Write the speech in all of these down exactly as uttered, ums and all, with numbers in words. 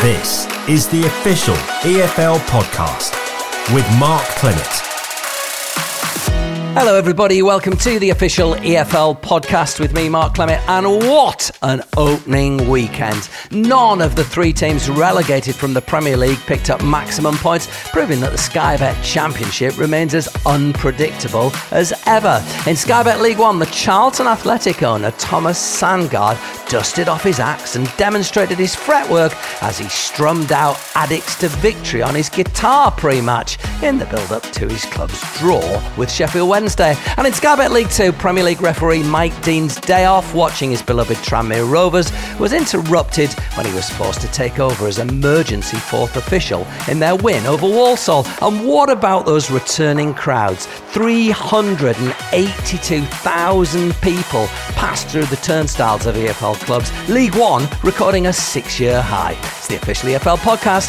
This is the official E F L podcast with Mark Clement. Hello everybody, welcome to the official E F L podcast with me, Mark Clement, and what an opening weekend. None of the three teams relegated from the Premier League picked up maximum points, proving that the Sky Bet Championship remains as unpredictable as ever. In Sky Bet League One, the Charlton Athletic owner Thomas Sandgaard dusted off his axe and demonstrated his fretwork as he strummed out Addicts to Victory on his guitar pre-match in the build-up to his club's draw with Sheffield Wednesday. And in Sky Bet League Two, Premier League referee Mike Dean's day off watching his beloved Tranmere Rovers was interrupted when he was forced to take over as emergency fourth official in their win over Walsall. And what about those returning crowds? three hundred eighty-two thousand people passed through the turnstiles of E F L clubs. League One recording a six-year high. It's the official E F L podcast.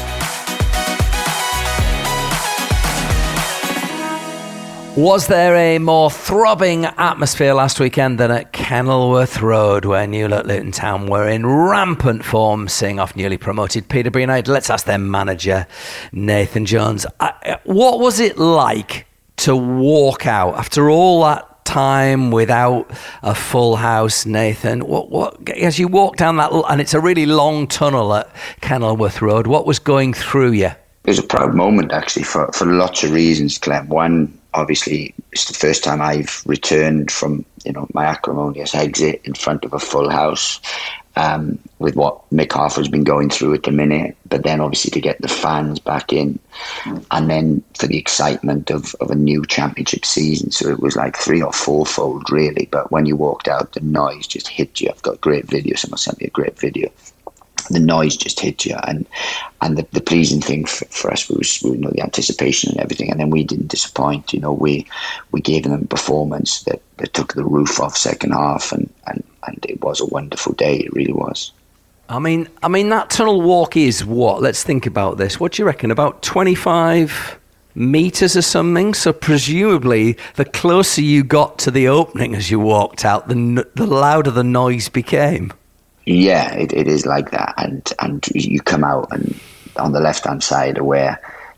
Was there a more throbbing atmosphere last weekend than at Kenilworth Road, where Newell at Luton Town were in rampant form, seeing off newly promoted Peterborough United? Let's ask their manager, Nathan Jones. What was it like to walk out after all that time without a full house, Nathan? What, what, as you walk down that, and it's a really long tunnel at Kenilworth Road, what was going through you? It was a proud moment, actually, for, for lots of reasons, Clem. One, obviously, it's the first time I've returned from, you know, my acrimonious exit in front of a full house, um, with what Mick Harford's been going through at the minute. But then, obviously, to get the fans back in, and then for the excitement of, of a new championship season. So it was like three or fourfold, really. But when you walked out, the noise just hit you. I've got a great video. Someone sent me a great video. The noise just hit you, and and the, the pleasing thing for, for us was, you know, the anticipation and everything. And then we didn't disappoint. You know, we we gave them a performance that, that took the roof off second half, and, and, and it was a wonderful day. It really was. I mean, I mean that tunnel walk is what? Let's think about this. What do you reckon? About twenty-five metres or something. So presumably, the closer you got to the opening as you walked out, the the louder the noise became. Yeah, it, it is like that, and and you come out, and on the left hand side are where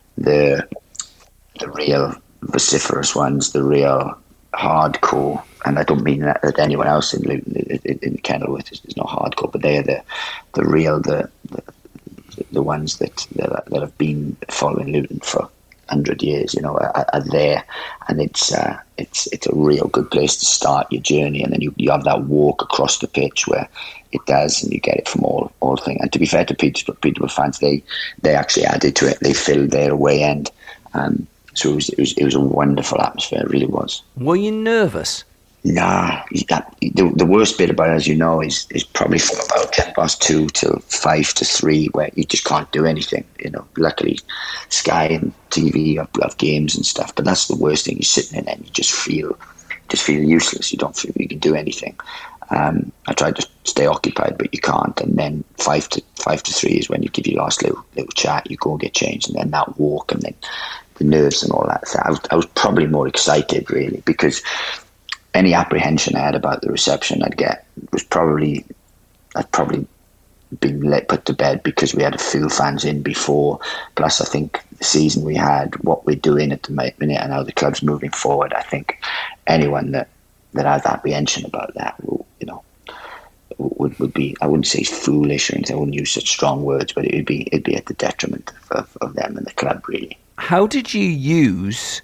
the the real vociferous ones, the real hardcore, and I don't mean that, that anyone else in Luton, in, in Kenilworth is, is not hardcore, but they are the the real the the, the ones that, that that have been following Luton for hundred years, you know, are, are there, and it's uh, it's it's a real good place to start your journey, and then you, you have that walk across the pitch where it does, and you get it from all all things. And to be fair to Peterborough, Peterborough fans, they they actually added to it. They filled their away end, um, so it was, it was it was a wonderful atmosphere. It really was. Were you nervous? Nah, that, the the worst bit about it, as you know, is is probably from about ten past two till five to three, where you just can't do anything. You know, luckily, Sky and T V have, have games and stuff, but that's the worst thing. You're sitting in there and you just feel just feel useless. You don't feel you can do anything. Um, I tried to stay occupied, but you can't. And then five to five to three is when you give your last little little chat. You go and get changed, and then that walk, and then the nerves and all that. So I was, I was probably more excited, really, because any apprehension I had about the reception I'd get was probably I'd probably been let put to bed, because we had a few fans in before. Plus, I think the season we had, what we're doing at the minute, and how the club's moving forward. I think anyone that that has apprehension about that will, you know, would would be, I wouldn't say foolish or anything, I wouldn't use such strong words, but it'd be it'd be at the detriment of, of, of them and the club, really. How did you use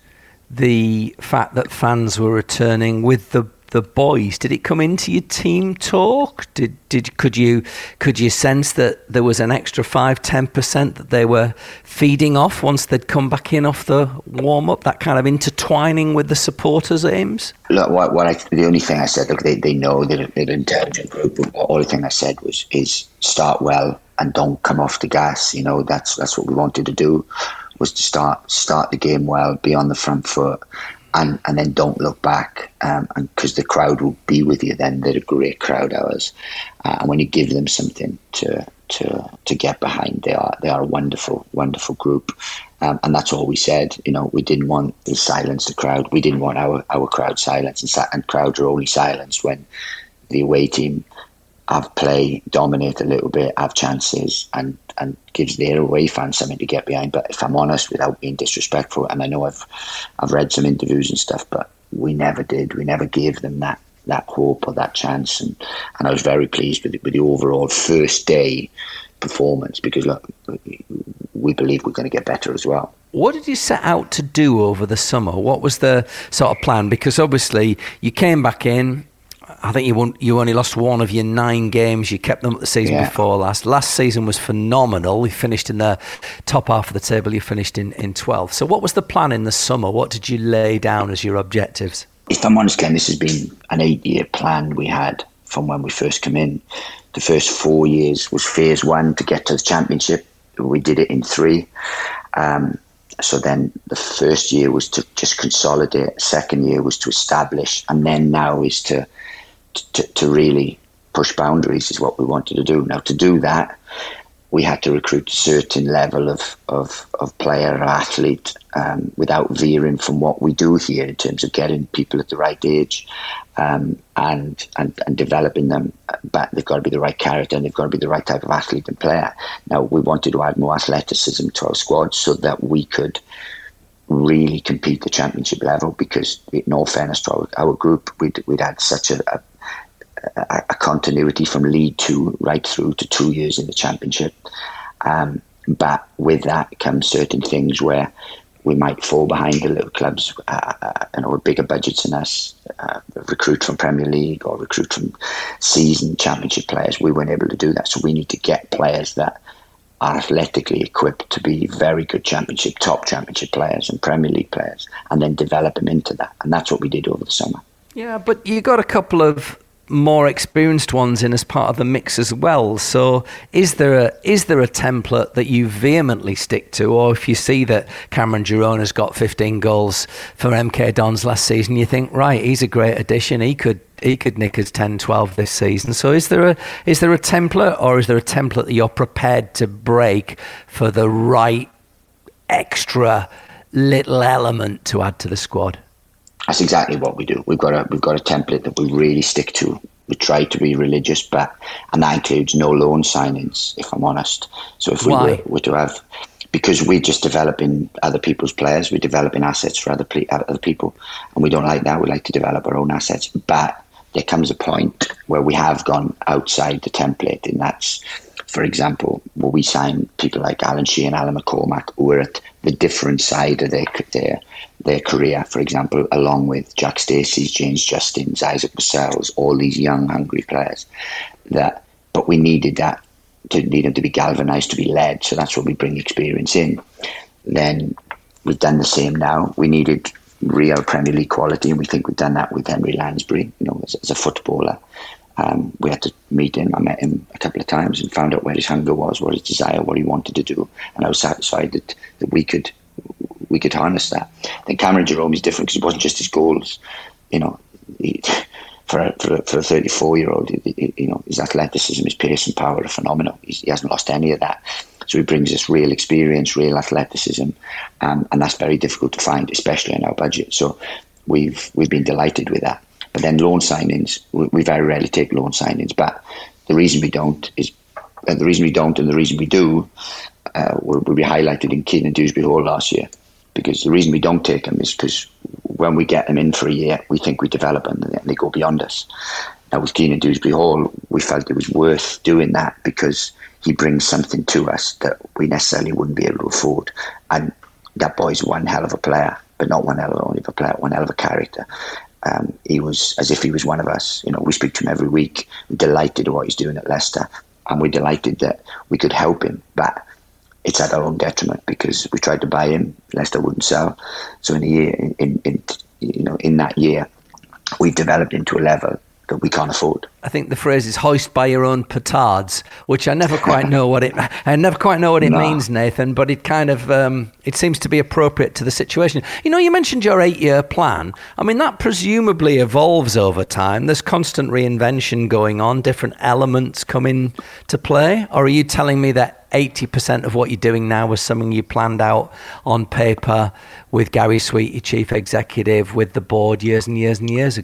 the fact that fans were returning with the the boys? Did it come into your team talk? Did did could you could you sense that there was an extra five ten percent that they were feeding off once they'd come back in off the warm up? That kind of intertwining with the supporters' aims. Look, what, what I, the only thing I said, look, they they know they're, they're an intelligent group. The only thing I said was is start well and don't come off the gas. You know, that's that's what we wanted to do, was to start start the game well, be on the front foot. And, and then don't look back, um, and because the crowd will be with you then. They're a great crowd, ours. Uh, and when you give them something to to to get behind, they are they are a wonderful, wonderful group. Um, and that's all we said. You know, we didn't want to silence the crowd. We didn't want our, our crowd silenced. And, and crowds are only silenced when the away team have play, dominate a little bit, have chances, and, and gives their away fans something to get behind. But if I'm honest, without being disrespectful, and I know I've I've read some interviews and stuff, but we never did. We never gave them that, that hope or that chance. And, and I was very pleased with the, with the overall first day performance, because look, we believe we're going to get better as well. What did you set out to do over the summer? What was the sort of plan? Because obviously you came back in. I think you won, you only lost one of your nine games. You kept them at the season yeah. before last. Last season was phenomenal. You finished in the top half of the table. You finished in, in twelfth. So what was the plan in the summer? What did you lay down as your objectives? If I'm honest, Ken, this has been an eight-year plan we had from when we first came in. The first four years was phase one to get to the championship. We did it in three. Um, so then the first year was to just consolidate. Second year was to establish. And then now is to, to, to really push boundaries is what we wanted to do. Now, to do that, we had to recruit a certain level of, of, of player or athlete um, without veering from what we do here in terms of getting people at the right age um, and, and and developing them. But they've got to be the right character and they've got to be the right type of athlete and player. Now, we wanted to add more athleticism to our squad so that we could really compete at the championship level, because in all fairness to our, our group, we'd, we'd had such a, a A, a continuity from League Two right through to two years in the Championship. Um, but with that comes certain things where we might fall behind the little clubs, uh, uh, you know, with bigger budgets than us, uh, recruit from Premier League or recruit from seasoned Championship players. We weren't able to do that. So we need to get players that are athletically equipped to be very good Championship, top Championship players and Premier League players, and then develop them into that. And that's what we did over the summer. Yeah, but you got a couple of more experienced ones in as part of the mix as well. So is there a is there a template that you vehemently stick to? Or if you see that Cameron Girona's got fifteen goals for M K Dons last season, you think, right, he's a great addition. He could he could nick us ten, twelve this season. So is there a is there a template, or is there a template that you're prepared to break for the right extra little element to add to the squad? That's exactly what we do. We've got a we've got a template that we really stick to. We try to be religious, but and that includes no loan signings, if I'm honest. So if we were, were to have, because we're just developing other people's players, we're developing assets for other ple- other people, and we don't like that. We like to develop our own assets. But there comes a point where we have gone outside the template, and that's, for example, where we sign people like Alan Sheehan, Alan McCormack, who are at the different side of their their their career, for example, along with Jack Stacey's, James Justin's, Isaac Vassell's, all these young, hungry players. That, but we needed that to need them to be galvanised, to be led. So that's where we bring experience in. Then we've done the same now. We needed real Premier League quality, and we think we've done that with Henry Lansbury. You know, as, as a footballer, um, we had to meet him. I met him a couple of times and found out where his hunger was, what his desire, what he wanted to do, and I was satisfied that, that we could. we could harness that. I think Cameron Jerome is different because it wasn't just his goals. You know, he, for a, for a, for a thirty-four-year-old, you know, his athleticism, his pace and power are phenomenal. He's, he hasn't lost any of that. So he brings us real experience, real athleticism, um, and that's very difficult to find, especially in our budget. So we've we've been delighted with that. But then loan signings, we, we very rarely take loan signings. But the reason we don't is, uh, the reason we don't, and the reason we do, uh, will, will be highlighted in Keenan Dewsbury Hall last year. Because the reason we don't take them is because when we get them in for a year, we think we develop them and they go beyond us. Now with Keenan Dewsbury Hall, we felt it was worth doing that because he brings something to us that we necessarily wouldn't be able to afford. And that boy's one hell of a player, but not one hell of only of a player, one hell of a character. Um, he was as if he was one of us. You know, we speak to him every week. We're delighted at what he's doing at Leicester, and we're delighted that we could help him. But it's at our own detriment because we tried to buy him, Leicester wouldn't sell. So in a year, in, in, in you know, in that year, we've developed into a level that we can't afford. I think the phrase is "hoist by your own petards," which I never quite know what it. I never quite know what it no. means, Nathan. But it kind of um, it seems to be appropriate to the situation. You know, you mentioned your eight-year plan. I mean, that presumably evolves over time. There's constant reinvention going on. Different elements come in to play. Or are you telling me that eighty percent of what you're doing now was something you planned out on paper with Gary Sweet, your chief executive, with the board years and years and years ago?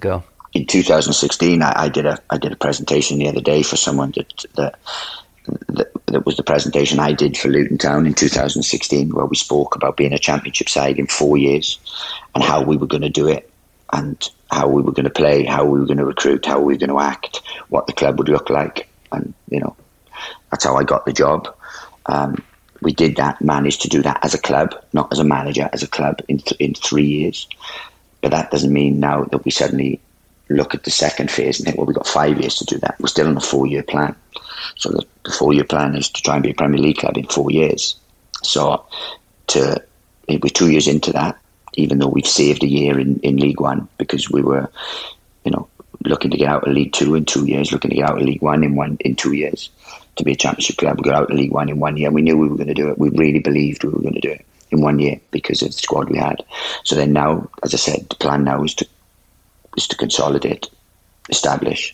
in two thousand sixteen, I, I did a I did a presentation the other day for someone that that, that that was the presentation I did for Luton Town in two thousand sixteen, where we spoke about being a championship side in four years and how we were going to do it, and how we were going to play, how we were going to recruit, how we were going to act, what the club would look like. And, you know, that's how I got the job. Um, we did that, managed to do that as a club, not as a manager, as a club in th- in three years. But that doesn't mean now that we suddenly look at the second phase and think, well, we've got five years to do that. We're still on a four-year plan. So the, the four-year plan is to try and be a Premier League club in four years. So to we're two years into that, even though we've saved a year in, in League One, because we were, you know, looking to get out of League Two in two years, looking to get out of League One in one in two years. To be a championship club, we got out of League One in one year. We knew we were going to do it. We really believed we were going to do it in one year because of the squad we had. So then now, as I said, the plan now is to is to consolidate, establish,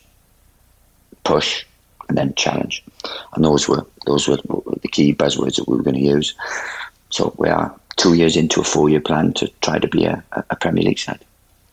push, and then challenge. And those were those were the key buzzwords that we were going to use. So we are two years into a four-year plan to try to be a, a Premier League side.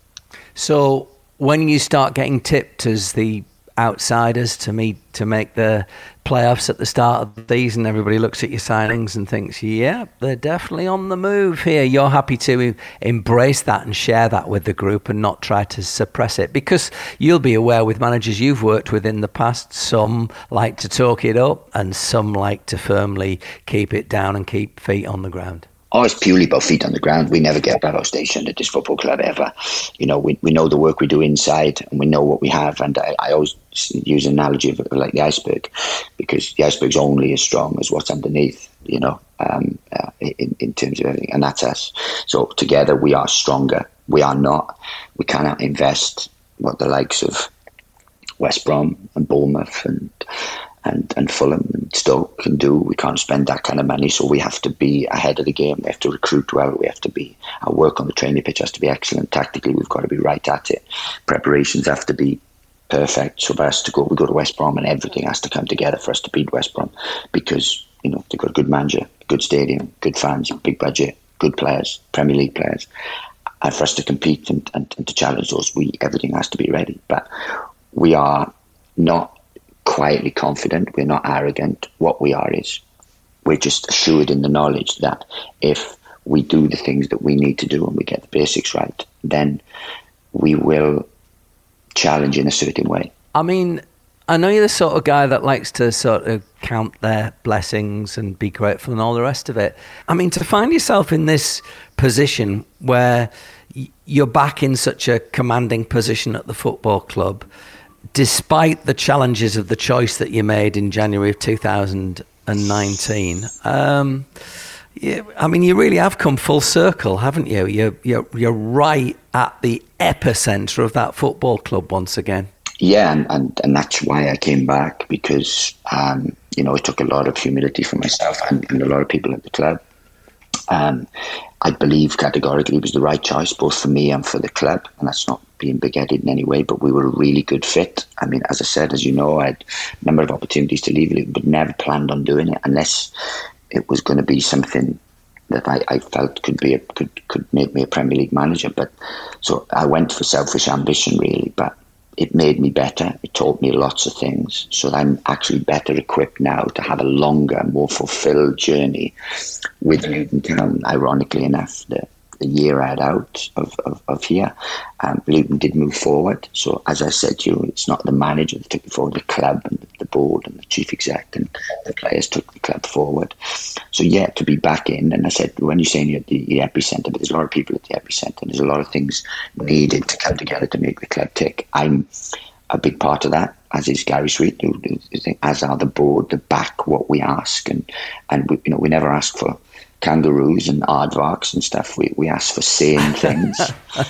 So when you start getting tipped as the outsiders to meet to make the playoffs at the start of the season, everybody looks at your signings and thinks, yeah, they're definitely on the move here. You're happy to embrace that and share that with the group and not try to suppress it, because you'll be aware with managers you've worked with in the past, some like to talk it up and some like to firmly keep it down and keep feet on the ground. Oh, it's purely about feet on the ground. We never get bravo station at this football club ever. You know, we we know the work we do inside and we know what we have. And I, I always use an analogy of, of like the iceberg, because the iceberg's only as strong as what's underneath, you know, um, uh, in, in terms of everything. And that's us. So together we are stronger. We are not. We cannot invest what the likes of West Brom and Bournemouth and And, and Fulham and Stoke can do. We can't spend that kind of money, so we have to be ahead of the game. We have to recruit well. We have to be, our work on the training pitch has to be excellent. Tactically, we've got to be right at it. Preparations have to be perfect. So for us to go, we go to West Brom and everything has to come together for us to beat West Brom, because, you know, they've got a good manager, good stadium, good fans, big budget, good players, Premier League players. And for us to compete and, and, and to challenge those, we everything has to be ready. But we are not quietly confident, we're not arrogant. What we are is we're just assured in the knowledge that if we do the things that we need to do and we get the basics right, then we will challenge in a certain way. I mean, I know you're the sort of guy that likes to sort of count their blessings and be grateful and all the rest of it. I mean, to find yourself in this position where you're back in such a commanding position at the football club, despite the challenges of the choice that you made in January of two thousand nineteen, um, yeah, I mean, you really have come full circle, haven't you? You're, you're, you're right at the epicenter of that football club once again. Yeah, and, and, and that's why I came back, because, um, you know, it took a lot of humility for myself and, and a lot of people at the club. Um, I believe categorically it was the right choice, both for me and for the club, and that's not being big-headed in any way, but we were a really good fit. I mean, as I said, as you know, I had a number of opportunities to leave Luton, but never planned on doing it unless it was going to be something that I, I felt could be a, could could make me a Premier League manager. But so I went for selfish ambition, really, but it made me better. It taught me lots of things, so I'm actually better equipped now to have a longer, more fulfilled journey with Luton Town. Ironically enough, the the year I had out of, of, of here, um, Luton did move forward. So as I said to you, it's not the manager that took it forward, the club and the board and the chief exec and the players took the club forward. So yeah, to be back in, and I said, when you're saying you're at the, the epicentre, but there's a lot of people at the epicentre, there's a lot of things needed to come together to make the club tick. I'm a big part of that, as is Gary Sweet, who, as are the board, to back what we ask. And, and we, you know, we never ask for kangaroos and aardvarks and stuff. We we ask for sane things,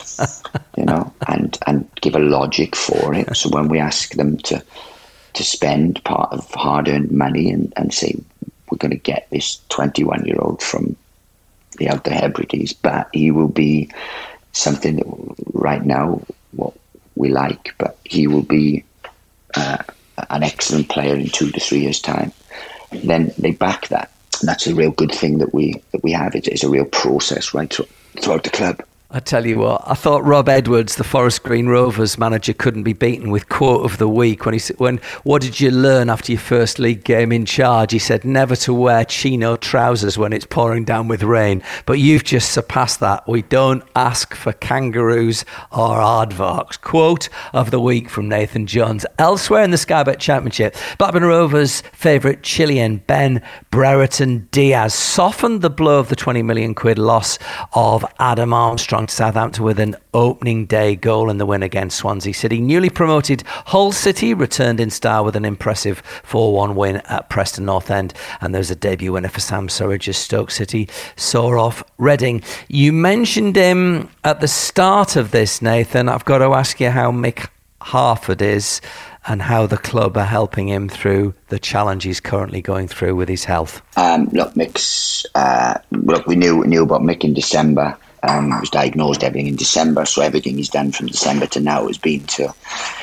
you know, and, and give a logic for it. So when we ask them to to spend part of hard-earned money and, and say, we're going to get this twenty-one-year-old from the Outer Hebrides, but he will be something that right now what we like, but he will be uh, an excellent player in two to three years' time, then they back that. And that's a real good thing that we that we have. It is a real process right throughout the club. I tell you what, I thought Rob Edwards, the Forest Green Rovers manager, couldn't be beaten with quote of the week when he said, "When what did you learn after your first league game in charge?" He said, "Never to wear chino trousers when it's pouring down with rain." But you've just surpassed that. We don't ask for kangaroos or aardvarks. Quote of the week from Nathan Jones. Elsewhere in the Sky Bet Championship, Blackburn Rovers favourite Chilean Ben Brereton Diaz softened the blow of the twenty million quid loss of Adam Armstrong to Southampton with an opening day goal in the win against Swansea City. Newly promoted Hull City returned in style with an impressive four one win at Preston North End, and there's a debut winner for Sam Surridge as Stoke City saw off Reading. You mentioned him at the start of this, Nathan. I've got to ask you how Mick Harford is and how the club are helping him through the challenge he's currently going through with his health. Um, look, Mick's, uh, look, we knew knew about Mick in December. Um, he was diagnosed everything in December, so everything he's done from December to now has been to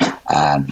um,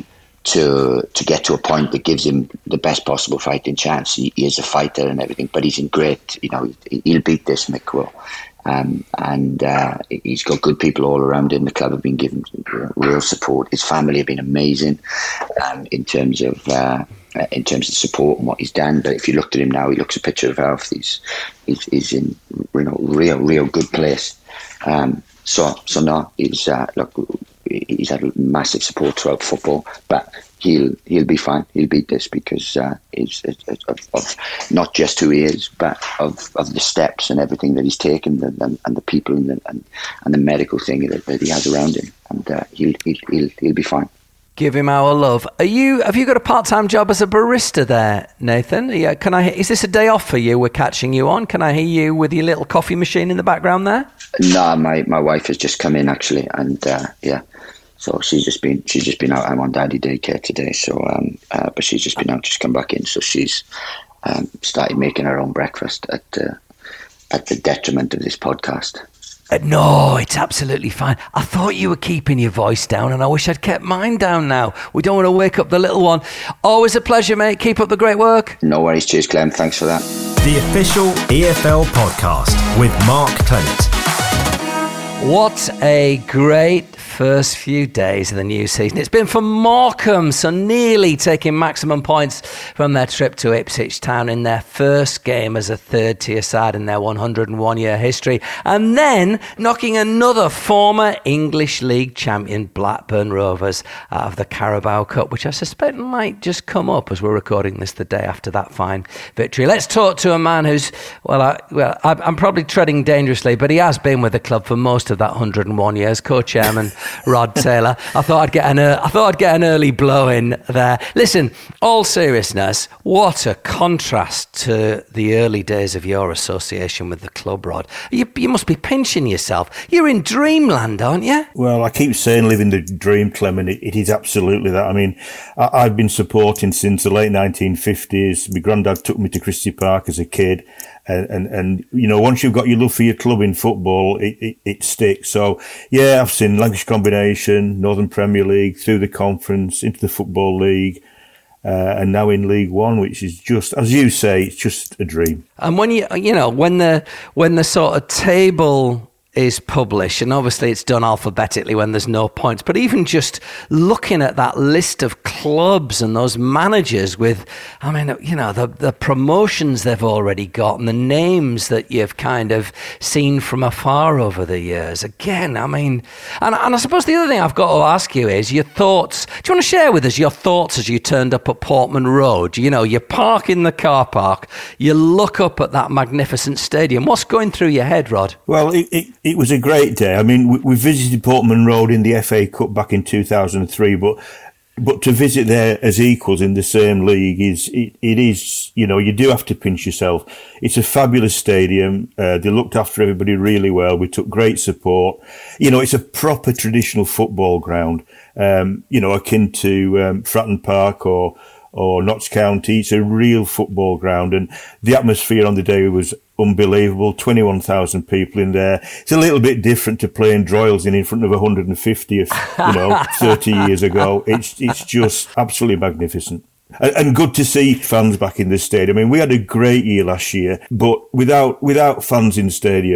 to to get to a point that gives him the best possible fighting chance. He, he is a fighter and everything, but he's in great. You know, he'll beat this, Mick will. Um, and uh, he's got good people all around him. The club have been giving real support. His family have been amazing um, in terms of uh, in terms of support and what he's done. But if you looked at him now, he looks a picture of health. He's he's, he's in you know real real good place. Um, so so no, he's uh, look he's had massive support throughout football, but he'll he'll be fine. He'll beat this because uh, it's, it's, it's of, of not just who he is, but of, of the steps and everything that he's taken, and, and, and the people and the, and, and the medical thing that, that he has around him, and uh, he'll, he'll he'll he'll be fine. Give him our love. Are you? Have you got a part-time job as a barista there, Nathan? Yeah. Can I? Is this a day off for you? We're catching you on. Can I hear you with your little coffee machine in the background there? No, my, my wife has just come in actually, and uh, yeah. So she's just been she's just been out. I'm on daddy daycare today, so um, uh, but she's just been out, just come back in. So she's um, started making her own breakfast at uh, at the detriment of this podcast. Uh, no, it's absolutely fine. I thought you were keeping your voice down, and I wish I'd kept mine down now. We don't want to wake up the little one. Always a pleasure, mate. Keep up the great work. No worries. Cheers, Clem. Thanks for that. The official E F L podcast with Mark Clement. What a great first few days of the new season it's been for Morecambe, so nearly taking maximum points from their trip to Ipswich Town in their first game as a third tier side in their one hundred and one year history, and then knocking another former English League champion Blackburn Rovers out of the Carabao Cup, which I suspect might just come up as we're recording this the day after that fine victory. Let's talk to a man who's, well, I, well I, I'm probably treading dangerously, but he has been with the club for most of that one hundred and one years, co-chairman Rod Taylor. I thought I'd get an uh, I thought I'd get an early blow in there. Listen, all seriousness, what a contrast to the early days of your association with the club, Rod. You, you must be pinching yourself. You're in dreamland, aren't you? Well, I keep saying living the dream, Clem, and it, it is absolutely that. I mean, I, I've been supporting since the late nineteen fifties. My granddad took me to Christie Park as a kid. And, and, and, you know, once you've got your love for your club in football, it, it, it sticks. So, yeah, I've seen Lancashire Combination, Northern Premier League, through the Conference, into the Football League, uh, and now in League One, which is just, as you say, it's just a dream. And when you, you know, when the, when the sort of table is published, and obviously it's done alphabetically when there's no points, but even just looking at that list of clubs and those managers with, I mean, you know, the the promotions they've already got and the names that you've kind of seen from afar over the years. Again, I mean, and, and I suppose the other thing I've got to ask you is your thoughts. Do you want to share with us your thoughts as you turned up at Portman Road? You know, you park in the car park, you look up at that magnificent stadium. What's going through your head, Rod? Well, it, it It was a great day. I mean, we, we visited Portman Road in the F A Cup back in two thousand three, but but to visit there as equals in the same league is it, it is, you know, you do have to pinch yourself. It's a fabulous stadium. Uh, they looked after everybody really well. We took great support. You know, it's a proper traditional football ground, um, you know, akin to um, Fratton Park or or Notts County. It's a real football ground, and the atmosphere on the day was unbelievable. twenty-one thousand people in there. It's a little bit different to playing Droyles in in front of one hundred fifty, you know, thirty years ago. It's it's just absolutely magnificent. And, and good to see fans back in the stadium. I mean, we had a great year last year, but without without fans in the stadium,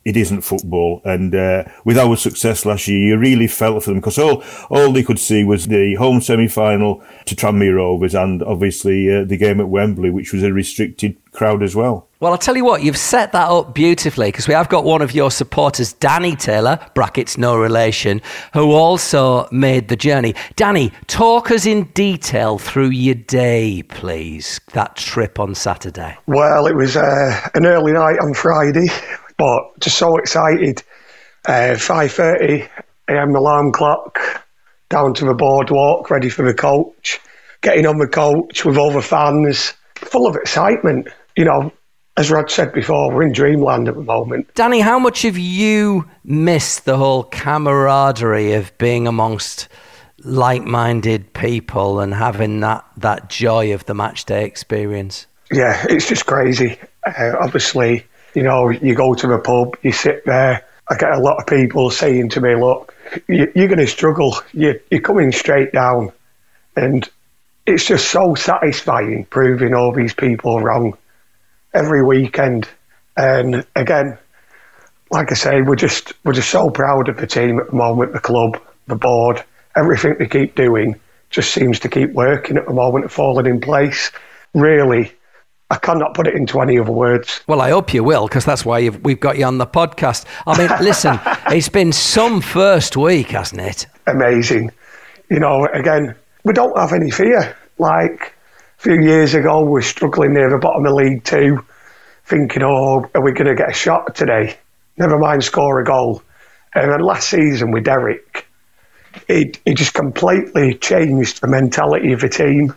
it isn't football. And uh, with our success last year, you really felt for them because all all they could see was the home semi-final to Tranmere Rovers and obviously uh, the game at Wembley, which was a restricted crowd as well. Well, I'll tell you what, you've set that up beautifully because we have got one of your supporters, Danny Taylor, brackets no relation, who also made the journey. Danny, talk us in detail through your day, please, that trip on Saturday. Well, it was uh, an early night on Friday, but just so excited. Uh, five thirty a.m. alarm clock, down to the boardwalk, ready for the coach, getting on the coach with all the fans, full of excitement, you know. As Rod said before, we're in dreamland at the moment. Danny, how much have you missed the whole camaraderie of being amongst like-minded people and having that, that joy of the match day experience? Yeah, it's just crazy. Uh, obviously, you know, you go to the pub, you sit there. I get a lot of people saying to me, look, you, you're going to struggle. You, you're coming straight down. And it's just so satisfying proving all these people wrong every weekend. And again, like I say, we're just we're just so proud of the team at the moment, the club, the board, everything they keep doing just seems to keep working at the moment and falling in place. Really, I cannot put it into any other words. Well, I hope you will, because that's why you've, we've got you on the podcast. I mean, listen, it's been some first week, hasn't it? Amazing. You know, again, we don't have any fear. Like a few years ago, we were struggling near the bottom of League Two, thinking, oh, are we going to get a shot today? Never mind score a goal. And then last season with Derek, it, it just completely changed the mentality of the team.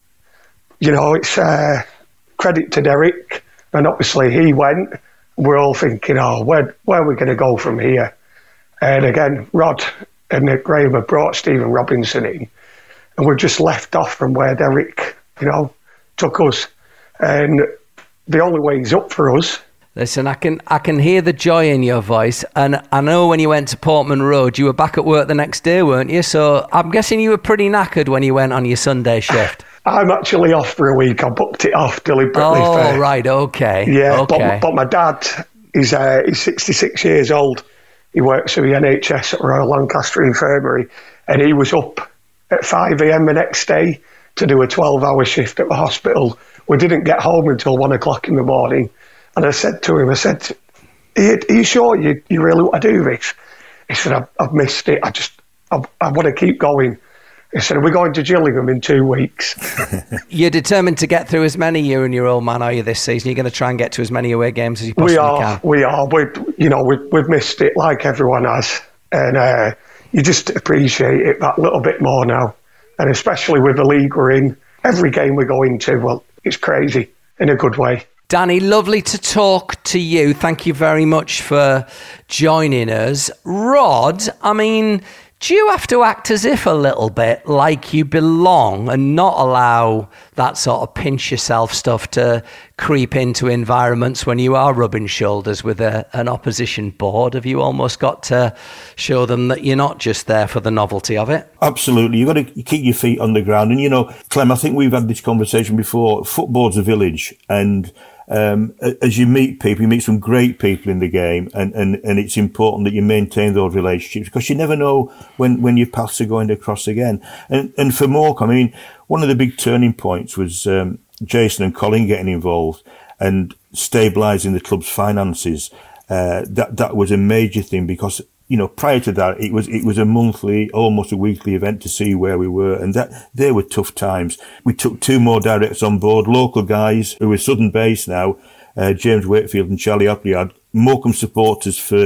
You know, it's uh, credit to Derek, and obviously he went. We're all thinking, oh, where, where are we going to go from here? And again, Rod and Nick Graham have brought Stephen Robinson in, and we've just left off from where Derek, you know, took us. And the only way is up for us. Listen, I can I can hear the joy in your voice, and I know when you went to Portman Road, you were back at work the next day, weren't you? So I'm guessing you were pretty knackered when you went on your Sunday shift. I'm actually off for a week. I booked it off deliberately. Oh, for, right, okay. Yeah, okay. But, but my dad, he's, uh, he's sixty-six years old. He works for the N H S at Royal Lancaster Infirmary, and he was up at five a.m. the next day to do a twelve-hour shift at the hospital. We didn't get home until one o'clock in the morning. And I said to him, I said, are you, are you sure you, you really want to do this? He said, I've, I've missed it. I just, I, I want to keep going. He said, we're going to Gillingham in two weeks. You're determined to get through as many, you and your old man, are you, this season? You're going to try and get to as many away games as you possibly we are, can? We are. We You know, we, we've missed it like everyone has. And uh, you just appreciate it that little bit more now. And especially with the league we're in, every game we go into, well, it's crazy in a good way. Danny, lovely to talk to you. Thank you very much for joining us. Rod, I mean, do you have to act as if a little bit like you belong and not allow that sort of pinch yourself stuff to creep into environments when you are rubbing shoulders with a, an opposition board? Have you almost got to show them that you're not just there for the novelty of it? Absolutely. You've got to keep your feet on the ground. And, you know, Clem, I think we've had this conversation before. Football's a village, and Um, as you meet people, you meet some great people in the game, and, and, and it's important that you maintain those relationships because you never know when, when your paths are going to cross again. And, and for Morecambe, I mean, one of the big turning points was um, Jason and Colin getting involved and stabilising the club's finances. Uh, that that was a major thing because, you know, prior to that, it was it was a monthly, almost a weekly event to see where we were, and that they were tough times. We took two more directors on board, local guys who are Southern based now, uh, James Wakefield and Charlie Appleyard, Morecambe supporters for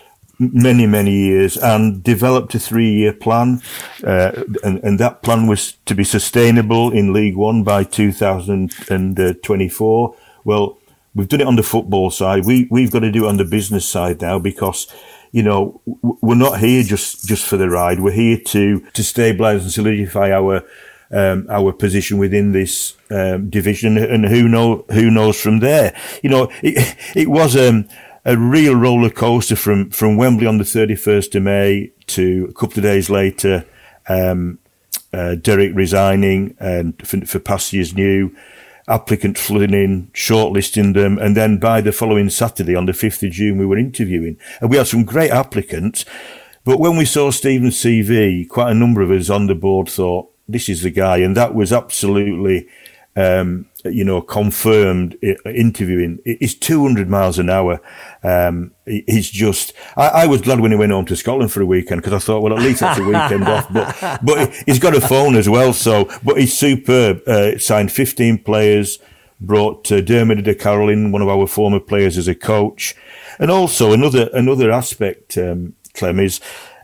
many, many years, and developed a three-year plan, uh, and, and that plan was to be sustainable in League One by two thousand twenty-four. Well, we've done it on the football side. We, we've got to do it on the business side now because, you know, we're not here just, just for the ride. We're here to, to stabilise and solidify our, um, our position within this, um, division. And who know, who knows from there? You know, it, it was, um, a real roller coaster from, from Wembley on the thirty-first of May to a couple of days later, um, uh, Derek resigning and for, for past years new. applicants flooding in, shortlisting them, and then by the following Saturday, on the fifth of June, we were interviewing. And we had some great applicants. But when we saw Stephen's C V, quite a number of us on the board thought, this is the guy. And that was absolutely, um, you know, confirmed interviewing. It's two hundred miles an hour. Um, he's just, I, I was glad when he went home to Scotland for a weekend, because I thought, well, at least that's a weekend off. But, but he's got a phone as well. So, but he's superb. Uh, signed fifteen players, brought uh, Dermot de Carolyn, one of our former players, as a coach. And also another, another aspect, um, Clem, is,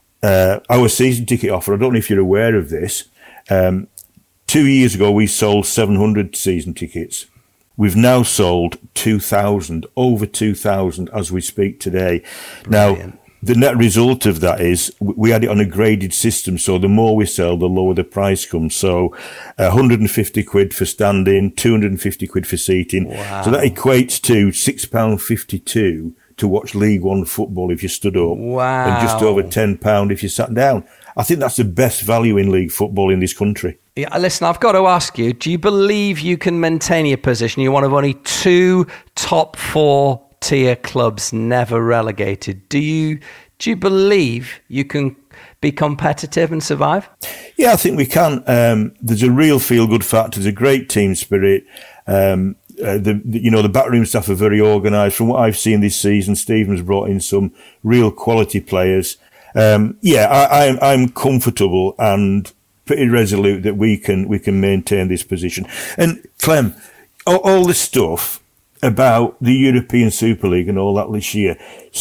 uh, our season ticket offer. I don't know if you're aware of this. Um, Two years ago, we sold seven hundred season tickets. We've now sold two thousand, over two thousand as we speak today. Brilliant. Now, the net result of that is we had it on a graded system. So the more we sell, the lower the price comes. So one hundred fifty quid for standing, two hundred fifty quid for seating. Wow. So that equates to six pounds fifty-two to watch League One football if you stood up. Wow. And just over ten pounds if you sat down. I think that's the best value in league football in this country. Yeah, listen, I've got to ask you, do you believe you can maintain your position? You're one of only two top four tier clubs never relegated. Do you do you believe you can be competitive and survive? Yeah, I think we can. Um, there's a real feel-good factor. There's a great team spirit. Um, uh, the, the you know the backroom staff are very organised. From what I've seen this season, Stephen's brought in some real quality players. Um, yeah, I, I'm, I'm comfortable and pretty resolute that we can we can maintain this position. And Clem, all, all this stuff about the European Super League and all that this year,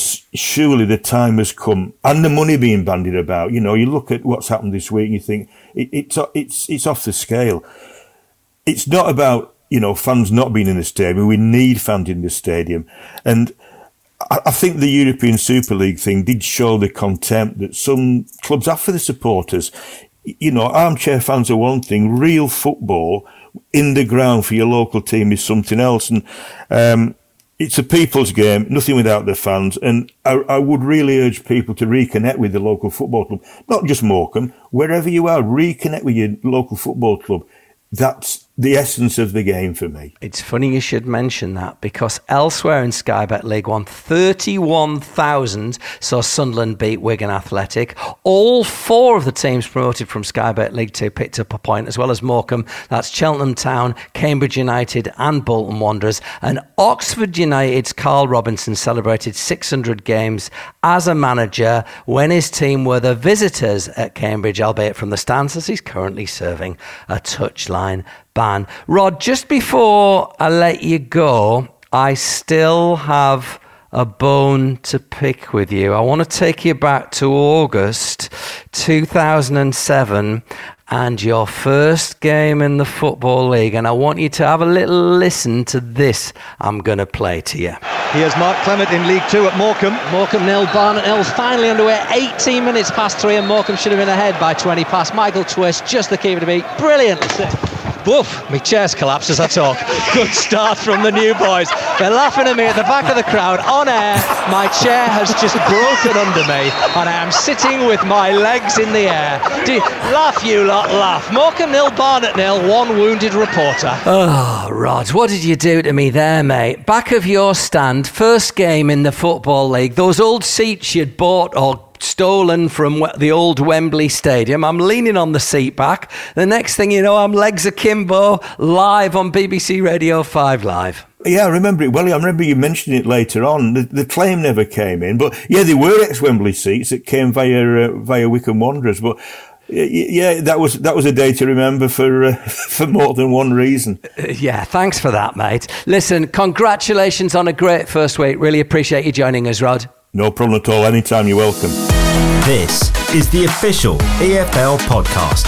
surely the time has come, and the money being bandied about. You know, you look at what's happened this week and you think it, it's it's it's off the scale. It's not about, you know, fans not being in the stadium. We need fans in the stadium, and I think the European Super League thing did show the contempt that some clubs have for the supporters. You know, armchair fans are one thing. Real football in the ground for your local team is something else. And um, it's a people's game, nothing without the fans. And I, I would really urge people to reconnect with the local football club. Not just Morecambe, wherever you are, reconnect with your local football club. That's the essence of the game for me. It's funny you should mention that, because elsewhere in Sky Bet League One, thirty-one thousand saw Sunderland beat Wigan Athletic. All four of the teams promoted from Sky Bet League Two picked up a point, as well as Morecambe. That's Cheltenham Town, Cambridge United and Bolton Wanderers. And Oxford United's Carl Robinson celebrated six hundred games as a manager when his team were the visitors at Cambridge, albeit from the stands, as he's currently serving a touchline ban. Rod, just before I let you go, I still have a bone to pick with you. I want to take you back to August two thousand seven and your first game in the Football League, and I want you to have a little listen to this I'm going to play to you. Here's Mark Clement in League Two at Morecambe. Morecambe nil, Barnet nil, finally underway, eighteen minutes past three, and Morecambe should have been ahead by twenty past. Michael Twist, just the keeper to beat, brilliant. Woof, my chair's collapsed as I talk. Good start from the new boys. They're laughing at me at the back of the crowd on air. My chair has just broken under me and I am sitting with my legs in the air. Do you, laugh you lot, laugh. Morecambe nil, Barnet nil, one wounded reporter. Oh, Rod, what did you do to me there, mate? Back of your stand, first game in the Football League, those old seats you'd bought or stolen from the old Wembley Stadium. I'm leaning on the seat back. The next thing you know, I'm legs akimbo, live on B B C Radio five Live. Yeah, I remember it well. I remember you mentioning it later on. The, the claim never came in, but yeah, there were ex-Wembley seats that came via uh, via Wycombe Wanderers. But yeah, that was that was a day to remember for uh, for more than one reason. Yeah, thanks for that, mate. Listen, congratulations on a great first week. Really appreciate you joining us, Rod. No problem at all. Anytime, you're welcome. This is the official E F L podcast.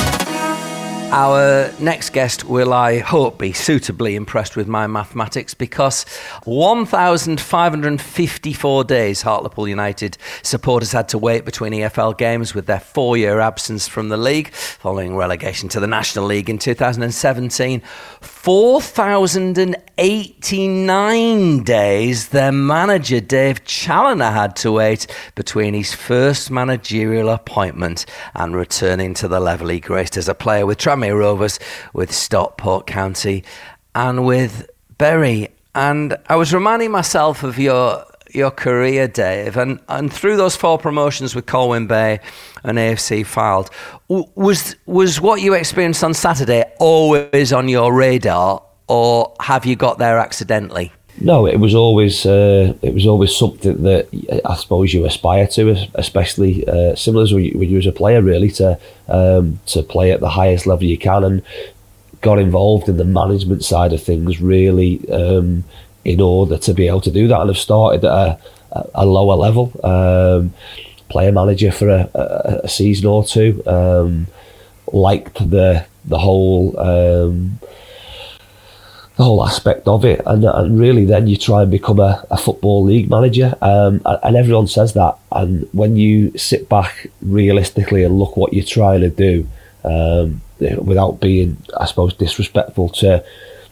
Our next guest will, I hope, be suitably impressed with my mathematics, because one thousand five hundred fifty-four days Hartlepool United supporters had to wait between E F L games with their four-year absence from the league following relegation to the National League in two thousand seventeen. four thousand eighty-nine days their manager Dave Challoner had to wait between his first managerial appointment and returning to the level he graced as a player with Tranmere Rovers, with Stockport County and with Bury. And I was reminding myself of your your career, Dave, and, and through those four promotions with Colwyn Bay and A F C Fylde, was was what you experienced on Saturday always on your radar, or have you got there accidentally? No, it was always uh, it was always something that I suppose you aspire to, especially uh, similar as when you, when you was a player, really, to um, to play at the highest level you can, and got involved in the management side of things really um, in order to be able to do that, and have started at a, a lower level, um, player manager for a, a, a season or two. Um, liked the the whole. Um, the whole aspect of it, and, and really then you try and become a, a football league manager, um, and, and everyone says that, and when you sit back realistically and look what you're trying to do, um, without being, I suppose, disrespectful to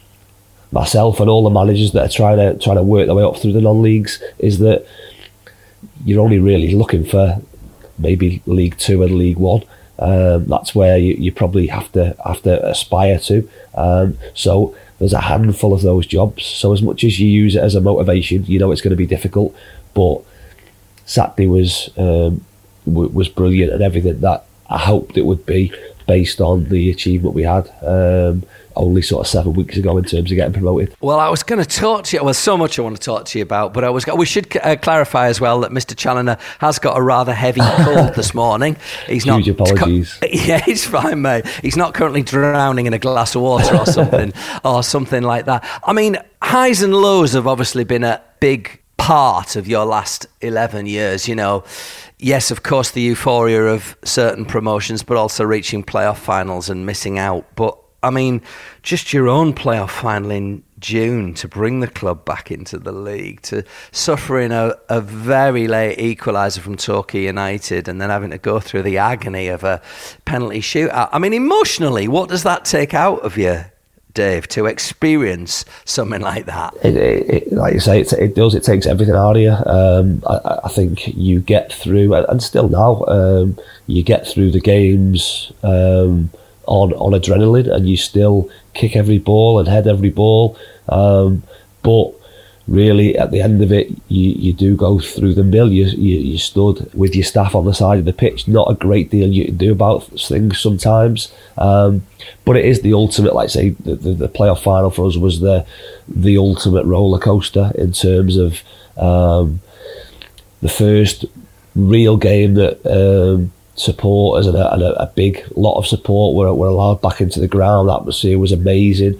myself and all the managers that are trying to trying to work their way up through the non-leagues, is that you're only really looking for maybe League Two and League One. Um, that's where you, you probably have to have to aspire to. Um, so there's a handful of those jobs. So as much as you use it as a motivation, you know it's going to be difficult. But Saturday was um, w- was brilliant, and everything that I hoped it would be, based on the achievement we had um, only sort of seven weeks ago in terms of getting promoted. Well, I was going to talk to you. Well, so much I want to talk to you about, but I was. We should uh, clarify as well that Mister Challoner has got a rather heavy cold this morning. He's Huge not. apologies. Yeah, he's fine, mate. He's not currently drowning in a glass of water or something, or something like that. I mean, highs and lows have obviously been a big part of your last eleven years. You know, yes, of course, the euphoria of certain promotions, but also reaching playoff finals and missing out. But I mean, just your own playoff final in June to bring the club back into the league, to suffering a, a very late equaliser from Torquay United and then having to go through the agony of a penalty shootout. I mean, emotionally, what does that take out of you, Dave, to experience something like that? It, it, it, like you say, it, it does. It takes everything out of you. Um, I, I think you get through, and still now, um, you get through the games um, on on adrenaline, and you still kick every ball and head every ball. Um, but really, at the end of it, you, you do go through the mill. You, you you stood with your staff on the side of the pitch. Not a great deal you can do about things sometimes, um, but it is the ultimate. Like say, the, the, the playoff final for us was the the ultimate roller coaster in terms of um, the first real game that um, supporters and, a, and a, a big lot of support were were allowed back into the ground. The atmosphere was amazing.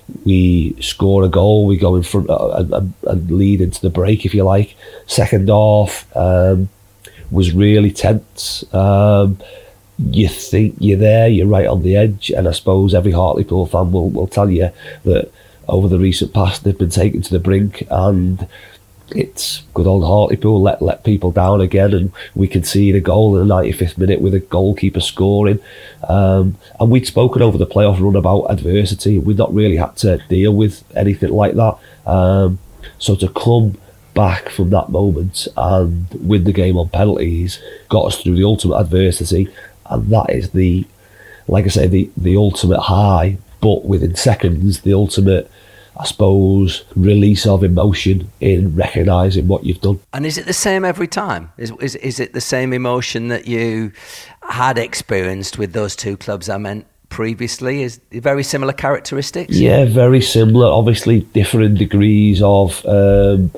We score a goal, we go in front and, and, and lead into the break, if you like. Second half um, was really tense. Um, you think you're there, you're right on the edge, and I suppose every Hartlepool fan will, will tell you that over the recent past they've been taken to the brink, and it's good old Hartlepool let let people down again, and we concede a goal in the ninety-fifth minute with a goalkeeper scoring. Um, and we'd spoken over the playoff run about adversity. We'd not really had to deal with anything like that. Um, so to come back from that moment and win the game on penalties got us through the ultimate adversity, and that is the, like I say, the the ultimate high. But within seconds, the ultimate, I suppose, release of emotion in recognising what you've done. And is it the same every time? Is, is is it the same emotion that you had experienced with those two clubs I meant previously? Is it very similar characteristics? Yeah, very similar. Obviously, different degrees of um,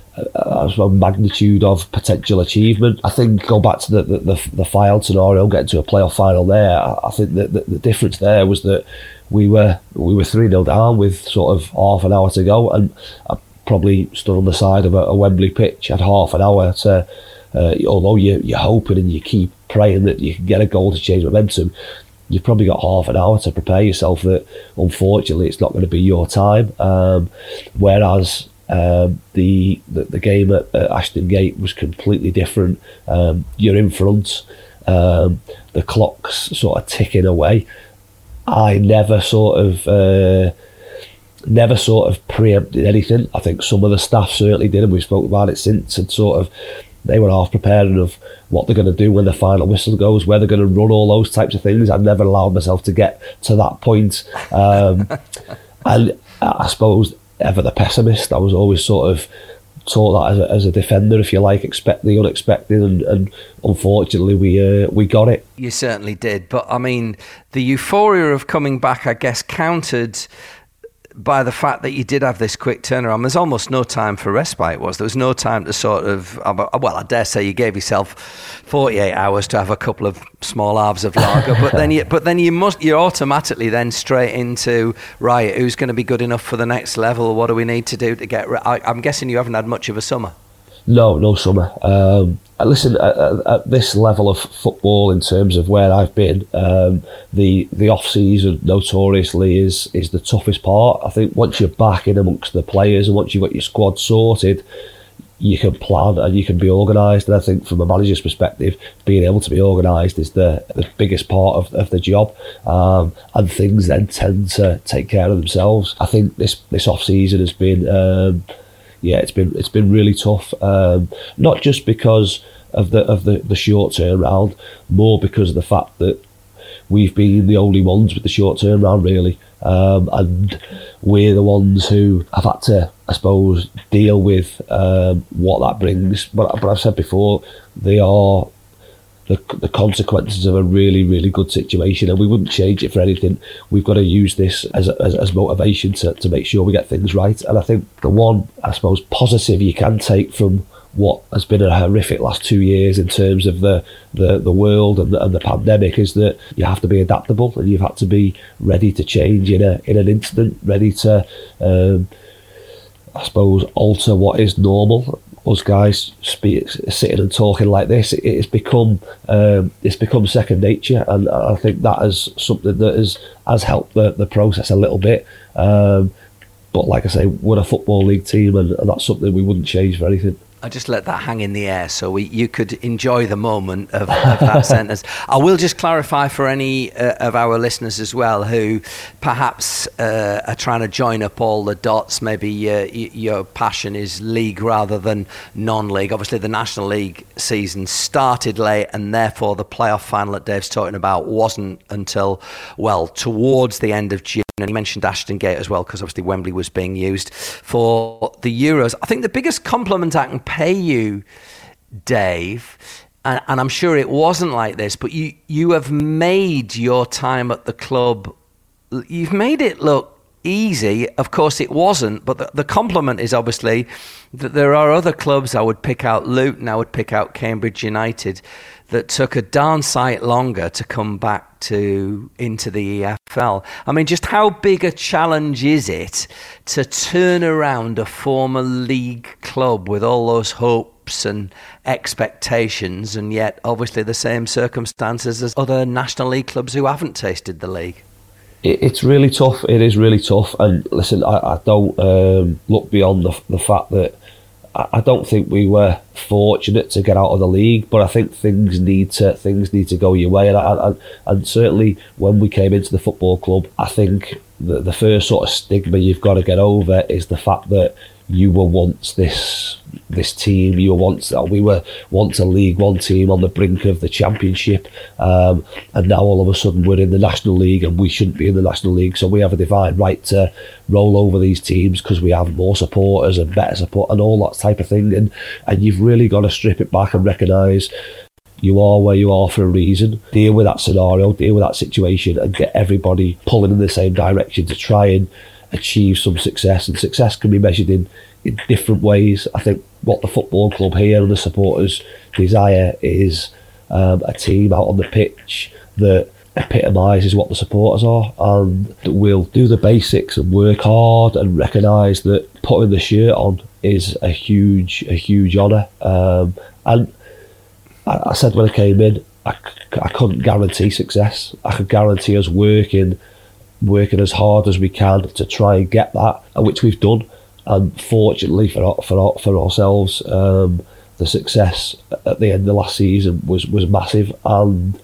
uh, magnitude of potential achievement. I think, go back to the the, the, the Fylde scenario, getting to a playoff final there, I, I think that the, the difference there was that we were we were three nil down with sort of half an hour to go, and I probably stood on the side of a, a Wembley pitch, had half an hour to, uh, although you, you're hoping and you keep praying that you can get a goal to change momentum, you've probably got half an hour to prepare yourself that unfortunately it's not going to be your time. Um, whereas um, the, the the game at, at Ashton Gate was completely different. Um, you're in front, um, the clock's sort of ticking away. I never sort of uh, never sort of preempted anything. I think some of the staff certainly did, and we've spoken about it since, and sort of they were half prepared of what they're going to do when the final whistle goes, where they're going to run, all those types of things. I never allowed myself to get to that point. Um, And I suppose ever the pessimist, I was always sort of taught that as a, as a defender, if you like, expect the unexpected, and, and unfortunately we uh, we got it. You certainly did, but I mean, the euphoria of coming back, I guess, countered by the fact that you did have this quick turnaround. There's almost no time for respite, was there? was no time to sort of, well, I dare say you gave yourself forty-eight hours to have a couple of small halves of lager, but then you, but then you must, you're automatically then straight into, right, who's going to be good enough for the next level? What do we need to do to get, I, I'm guessing you haven't had much of a summer. No, no summer. Um, listen, at, at this level of football, in terms of where I've been, um, the the off season notoriously is is the toughest part. I think once you're back in amongst the players and once you've got your squad sorted, you can plan and you can be organised. And I think from a manager's perspective, being able to be organised is the the biggest part of, of the job. Um, and things then tend to take care of themselves. I think this this off season has been. Um, Yeah, it's been it's been really tough. Um, not just because of the of the, the short turnaround, more because of the fact that we've been the only ones with the short turnaround, really, um, and we're the ones who have had to, I suppose, deal with um, what that brings. But but I've said before, they are the the consequences of a really really good situation, and we wouldn't change it for anything. We've got to use this as as, as motivation to, to make sure we get things right. And I think the one, I suppose, positive you can take from what has been a horrific last two years in terms of the the, the world and the, and the pandemic is that you have to be adaptable, and you've had to be ready to change in a in an instant, ready to um, I suppose alter what is normal. Us guys speak, sitting and talking like this, it, it's become um, it's become second nature, and I think that is something that has has helped the, the process a little bit. Um, but like I say, we're a football league team, and, and that's something we wouldn't change for anything. I just let that hang in the air so we, you could enjoy the moment of, of that sentence. I will just clarify for any uh, of our listeners as well who perhaps uh, are trying to join up all the dots. Maybe uh, y- your passion is league rather than non-league. Obviously, the National League season started late, and therefore the playoff final that Dave's talking about wasn't until, well, towards the end of June. And he mentioned Ashton Gate as well, because obviously Wembley was being used for the Euros. I think the biggest compliment I can pay you, Dave, and, and I'm sure it wasn't like this, but you, you have made your time at the club, you've made it look easy. Of course it wasn't, but the, the compliment is obviously that there are other clubs. I would pick out Luton, I would pick out Cambridge United, that took a darn sight longer to come back to into the E F L. I mean, just how big a challenge is it to turn around a former league club with all those hopes and expectations, and yet obviously the same circumstances as other National League clubs who haven't tasted the league? It's really tough. It is really tough. And listen, I, I don't um, look beyond the, the fact that I don't think we were fortunate to get out of the league, but I think things need to things need to go your way. And, and, and certainly when we came into the football club, I think the, the first sort of stigma you've got to get over is the fact that you were once this this team. You were once we were once a League One team on the brink of the Championship, um, and now all of a sudden we're in the National League and we shouldn't be in the National League. So we have a divine right to roll over these teams because we have more supporters and better support and all that type of thing. And and you've really got to strip it back and recognise you are where you are for a reason. Deal with that scenario, deal with that situation, and get everybody pulling in the same direction to try and achieve some success. And success can be measured in, in different ways. I think what the football club here and the supporters desire is um, a team out on the pitch that epitomises what the supporters are, and that will do the basics and work hard and recognise that putting the shirt on is a huge a huge honour. Um, and I, I said when I came in, I, I couldn't guarantee success. I could guarantee us working working as hard as we can to try and get that, which we've done. And fortunately for for for ourselves, um, the success at the end of last season was, was massive and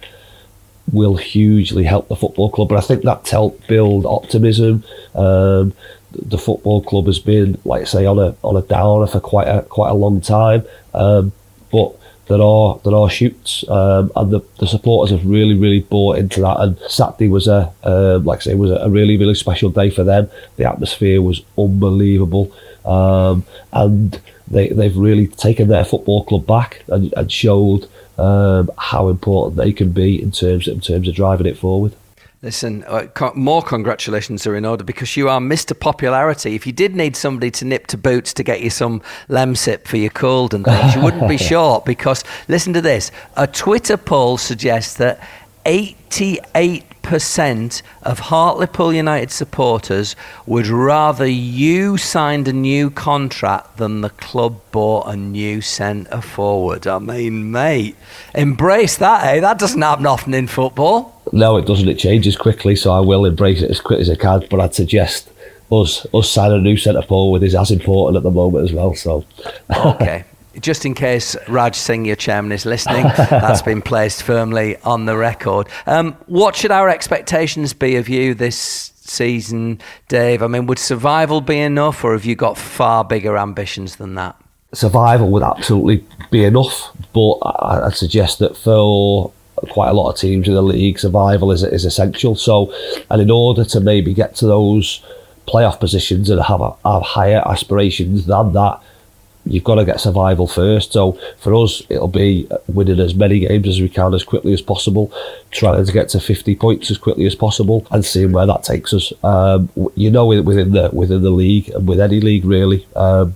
will hugely help the football club. But I think that's helped build optimism. Um, the football club has been, like I say, on a on a downer for quite a quite a long time. Um, but there are there are shoots, um, and the, the supporters have really really bought into that. And Saturday was a uh, like I say was a really really special day for them. The atmosphere was unbelievable, um, and they they've really taken their football club back and, and showed um, how important they can be in terms in terms of driving it forward. Listen, uh, co- more congratulations are in order, because you are Mister Popularity. If you did need somebody to nip to boots to get you some Lemsip for your cold and things, you wouldn't be short, because, listen to this, a Twitter poll suggests that eighty-eight percent of Hartlepool United supporters would rather you signed a new contract than the club bought a new centre forward. I mean, mate, embrace that, eh? That doesn't happen often in football. No, it doesn't. It changes quickly, so I will embrace it as quick as I can. But I'd suggest us us signing a new centre forward is as important at the moment as well. So, okay. Just in case Raj Singh, your chairman, is listening, that's been placed firmly on the record. Um, what should our expectations be of you this season, Dave? I mean, would survival be enough, or have you got far bigger ambitions than that? Survival would absolutely be enough, but I'd suggest that for quite a lot of teams in the league, survival is is essential. So, and in order to maybe get to those playoff positions and have, a, have higher aspirations than that, you've got to get survival first. So for us, it'll be winning as many games as we can as quickly as possible, trying to get to fifty points as quickly as possible, and seeing where that takes us. Um, you know, within the within the league, and with any league really, um,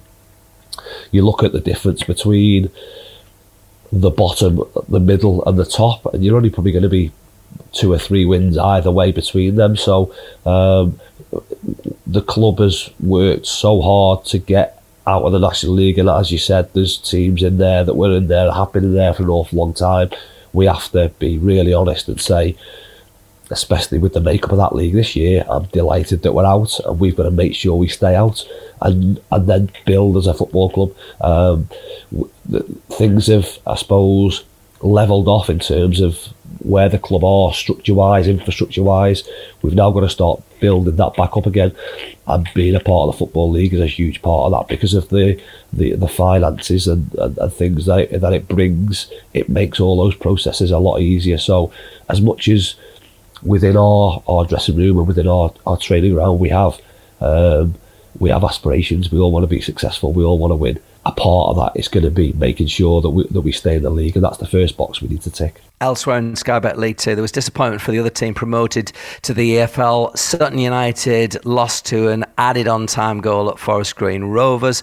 you look at the difference between the bottom, the middle, and the top, and you're only probably going to be two or three wins either way between them. So um, the club has worked so hard to get out of the National League, and as you said, there's teams in there that were in there, have been in there for an awful long time. We have to be really honest and say, especially with the makeup of that league this year, I'm delighted that we're out, and we've got to make sure we stay out and and then build as a football club. Um, things have, I suppose, levelled off in terms of where the club are structure-wise, infrastructure-wise. We've now got to start building that back up again, and being a part of the Football League is a huge part of that because of the the, the finances and, and, and things that it, that it brings. It makes all those processes a lot easier. So as much as within our, our dressing room and within our, our training ground we have um, we have aspirations, we all want to be successful, we all want to win. A part of that is going to be making sure that we, that we stay in the league, and that's the first box we need to tick. Elsewhere in Sky Bet League Two, there was disappointment for the other team promoted to the E F L. Sutton United lost to an added on-time goal at Forest Green Rovers.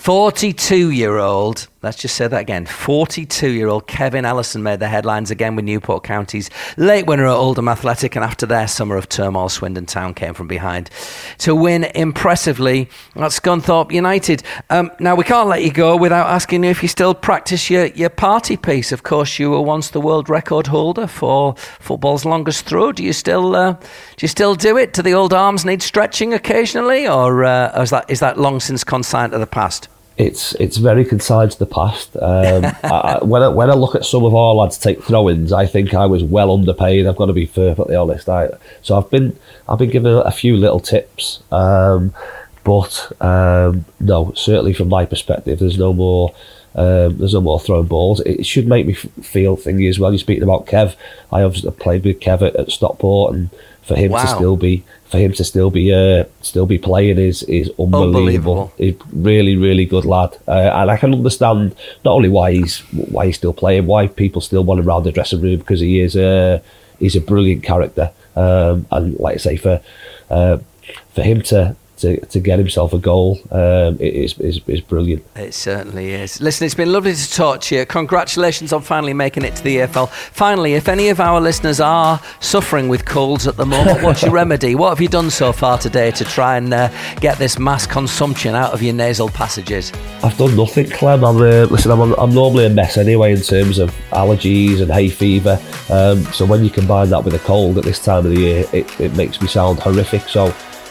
forty-two-year-old, let's just say that again, forty-two-year-old Kevin Ellison made the headlines again with Newport County's late winner at Oldham Athletic, and after their summer of turmoil, Swindon Town came from behind to win impressively at Scunthorpe United. Um, now, we can't let you go without asking you if you still practice your, your party piece. Of course, you were once the world record holder for football's longest throw. Do you still uh, do you still do it? Do the old arms need stretching occasionally, or, uh, or is that is that long since consigned to the past? It's it's very consigned to the past. Um, I, when I, when I look at some of our lads take throw-ins, I think I was well underpaid. I've got to be perfectly honest. I, so I've been I've been given a few little tips, um, but um, no, certainly from my perspective, there's no more. Um, there's no more throwing balls. It should make me f- feel thingy as well. You're speaking about Kev. I obviously played with Kev at, at Stockport, and for him wow. to still be for him to still be uh, still be playing is is unbelievable. unbelievable. He's really really good lad, uh, and I can understand not only why he's why he's still playing, why people still want him around the dressing room, because he is a he's a brilliant character, um, and like I say, for uh, for him to. To, to get himself a goal um, it is, is is brilliant. It certainly is. Listen, it's been lovely to talk to you. Congratulations on finally making it to the E F L. Finally, if any of our listeners are suffering with colds at the moment, what's your remedy? What have you done so far today to try and uh, get this mass consumption out of your nasal passages? I've done nothing, Clem. I'm, uh, listen, I'm, I'm normally a mess anyway in terms of allergies and hay fever. Um, so when you combine that with a cold at this time of the year, it, it makes me sound horrific. So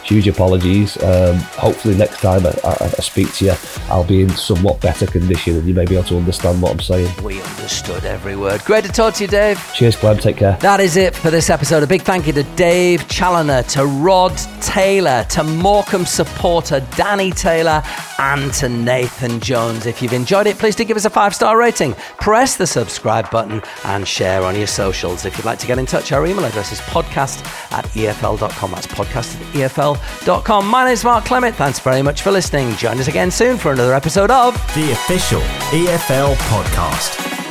huge apologies. Um, hopefully next time I, I, I speak to you, I'll be in somewhat better condition and you may be able to understand what I'm saying. We understood every word. Great to talk to you, Dave. Cheers, Clem. Take care. That is it for this episode. A big thank you to Dave Challoner, to Rod Taylor, to Morecambe supporter Danny Taylor, and to Nathan Jones. If you've enjoyed it, please do give us a five-star rating. Press the subscribe button and share on your socials. If you'd like to get in touch, our email address is podcast at E F L dot com. That's podcast at E F L dot com. My name's Mark Clement. Thanks very much for listening. Join us again soon for another episode of The Official E F L Podcast.